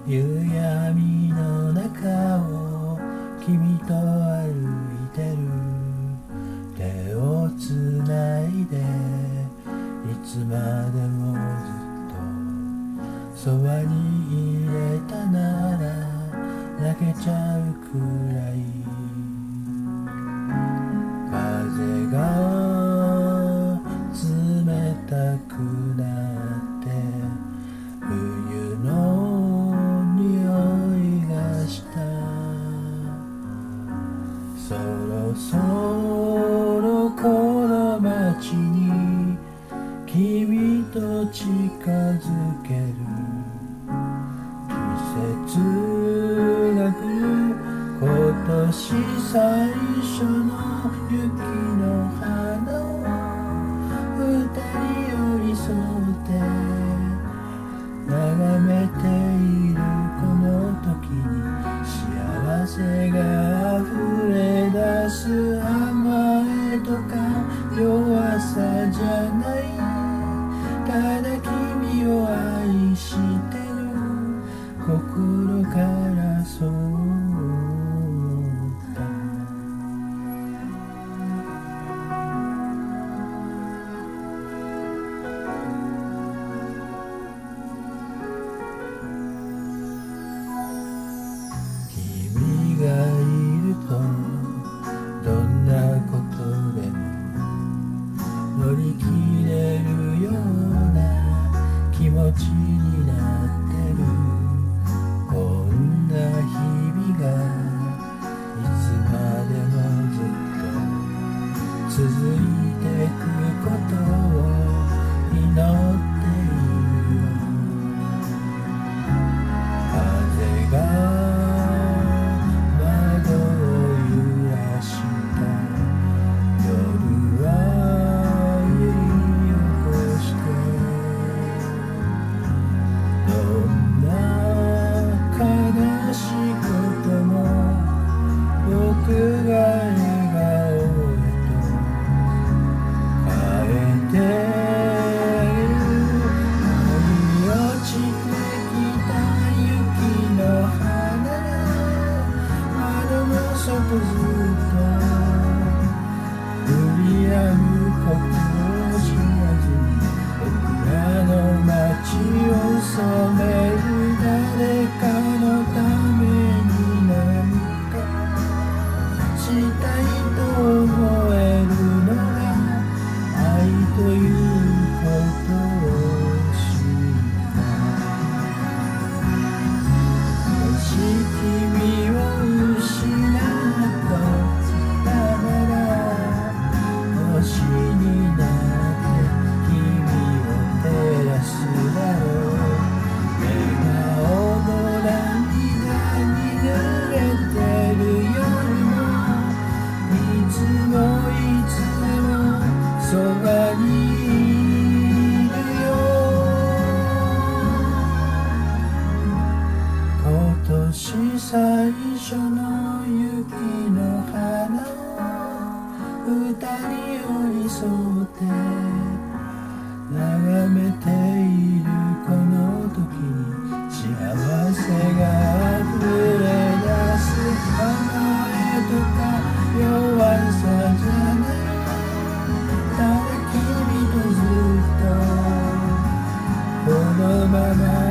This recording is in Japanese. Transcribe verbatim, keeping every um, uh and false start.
夕闇の中を君と歩いてる。手をつないでいつまでもずっとそばにいれたなら泣けちゃうくらい。風が冷たくなって冬の匂いがした。そろそろこの街に君と近づける。季節が来る。今年最初の雪の花を二人寄り添って眺めているこの時に幸せが溢れ出す。甘えとか弱さじゃない。ただ君を愛してる。心からそうだ。君がいるとどんなことでも乗り切れるような気持ちになってる。こんな日々がいつまでもずっと続いてくことを祈っているよ。風が窓を揺らした夜は揺り起こしてどんな悲しいことも僕が笑顔へと変えて舞い落ちてきた雪の花が窓の外ずっと降り止むことを知らずに僕らの街を染める。誰かのために何かしたいと思えるのが愛ということを知った。もし君を失ったなら星になって君を照らすだろう。そばにいるよ。今年最初の雪の花を二人寄り添って眺めているこの時に幸せが溢れ出す。甘えとか弱さじゃない。ただ君とずっとこのまま